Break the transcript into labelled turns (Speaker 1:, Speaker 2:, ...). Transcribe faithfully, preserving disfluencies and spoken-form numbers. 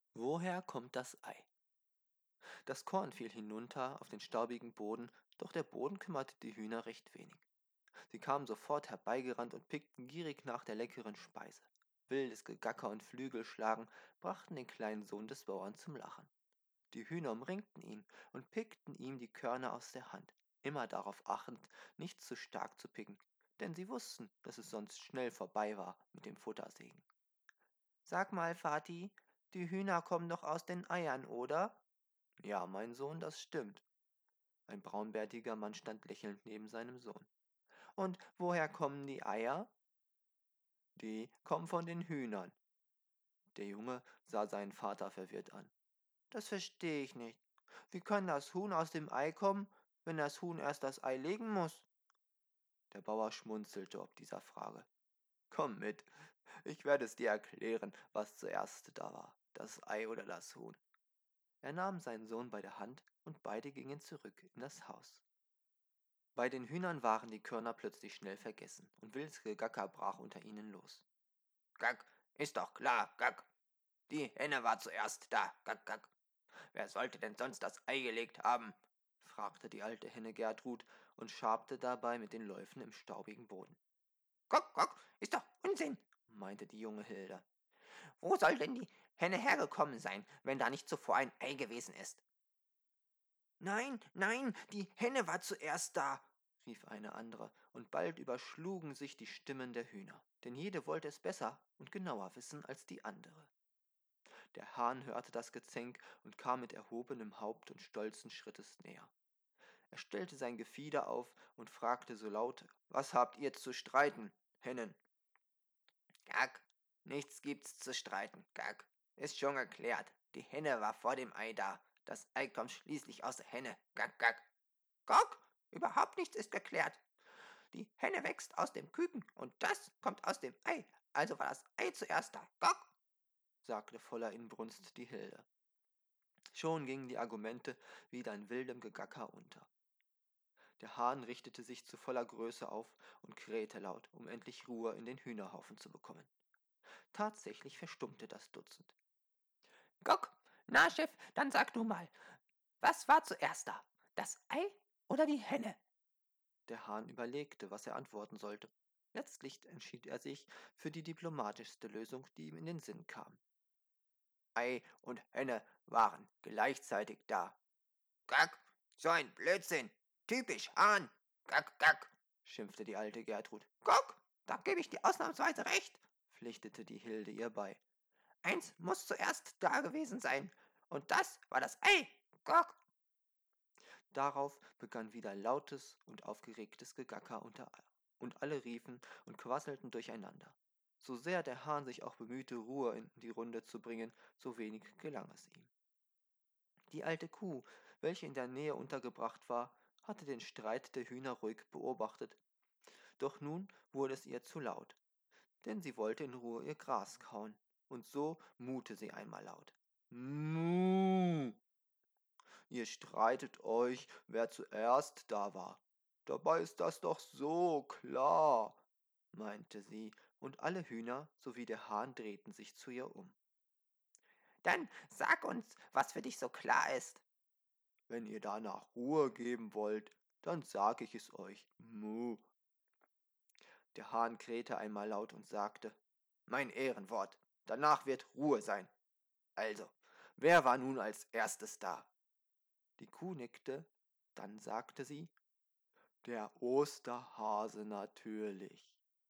Speaker 1: Woher kommt das Ei? Das Korn fiel hinunter auf den staubigen Boden, doch der Boden kümmerte die Hühner recht wenig. Sie kamen sofort herbeigerannt und pickten gierig nach der leckeren Speise. Wildes Gegacker und Flügelschlagen brachten den kleinen Sohn des Bauern zum Lachen. Die Hühner umringten ihn und pickten ihm die Körner aus der Hand, immer darauf achtend, nicht zu stark zu picken, denn sie wussten, dass es sonst schnell vorbei war mit dem Futtersegen. Sag mal, Vati, die Hühner kommen doch aus den Eiern, oder? Ja, mein Sohn, das stimmt. Ein braunbärtiger Mann stand lächelnd neben seinem Sohn. Und woher kommen die Eier? Die kommen von den Hühnern. Der Junge sah seinen Vater verwirrt an. Das verstehe ich nicht. Wie kann das Huhn aus dem Ei kommen, wenn das Huhn erst das Ei legen muss? Der Bauer schmunzelte ob dieser Frage. Komm mit, ich werde es dir erklären, was zuerst da war, das Ei oder das Huhn. Er nahm seinen Sohn bei der Hand und beide gingen zurück in das Haus. Bei den Hühnern waren die Körner plötzlich schnell vergessen und wildes Gegacker brach unter ihnen los. Gack, ist doch klar, Gack. Die Henne war zuerst da, Gack, Gack. Wer sollte denn sonst das Ei gelegt haben? Fragte die alte Henne Gertrud und schabte dabei mit den Läufen im staubigen Boden. Guck, guck, ist doch Unsinn, meinte die junge Hilde. Wo soll denn die Henne hergekommen sein, wenn da nicht zuvor ein Ei gewesen ist? Nein, nein, die Henne war zuerst da, rief eine andere, und bald überschlugen sich die Stimmen der Hühner, denn jede wollte es besser und genauer wissen als die andere. Der Hahn hörte das Gezänk und kam mit erhobenem Haupt und stolzen Schrittes näher. Er stellte sein Gefieder auf und fragte so laut, was habt ihr zu streiten, Hennen? Gack, nichts gibt's zu streiten, Gack. Ist schon geklärt. Die Henne war vor dem Ei da. Das Ei kommt schließlich aus der Henne. Gack, gack. Gack, überhaupt nichts ist geklärt. Die Henne wächst aus dem Küken und das kommt aus dem Ei. Also war das Ei zuerst da. Gack, sagte voller Inbrunst die Hilde. Schon gingen die Argumente wieder in wildem Gegacker unter. Der Hahn richtete sich zu voller Größe auf und krähte laut, um endlich Ruhe in den Hühnerhaufen zu bekommen. Tatsächlich verstummte das Dutzend. Guck, na Chef, dann sag du mal, was war zuerst da? Das Ei oder die Henne? Der Hahn überlegte, was er antworten sollte. Letztlich entschied er sich für die diplomatischste Lösung, die ihm in den Sinn kam. Ei und Henne waren gleichzeitig da. Gack, so ein Blödsinn. Typisch Hahn. Gack, gack, schimpfte die alte Gertrud. Guck, da gebe ich dir ausnahmsweise recht, pflichtete die Hilde ihr bei. Eins muss zuerst da gewesen sein. Und das war das Ei. Guck. Darauf begann wieder lautes und aufgeregtes Gegacker unter und alle riefen und quasselten durcheinander. So sehr der Hahn sich auch bemühte, Ruhe in die Runde zu bringen, so wenig gelang es ihm. Die alte Kuh, welche in der Nähe untergebracht war, hatte den Streit der Hühner ruhig beobachtet. Doch nun wurde es ihr zu laut, denn sie wollte in Ruhe ihr Gras kauen, und so muhte sie einmal laut. Muh! Ihr streitet euch, wer zuerst da war. Dabei ist das doch so klar, meinte sie, und alle Hühner sowie der Hahn drehten sich zu ihr um. Dann sag uns, was für dich so klar ist. Wenn ihr danach Ruhe geben wollt, dann sag ich es euch. Muh. Der Hahn krähte einmal laut und sagte, mein Ehrenwort, danach wird Ruhe sein. Also, wer war nun als erstes da? Die Kuh nickte, dann sagte sie, der Osterhase natürlich.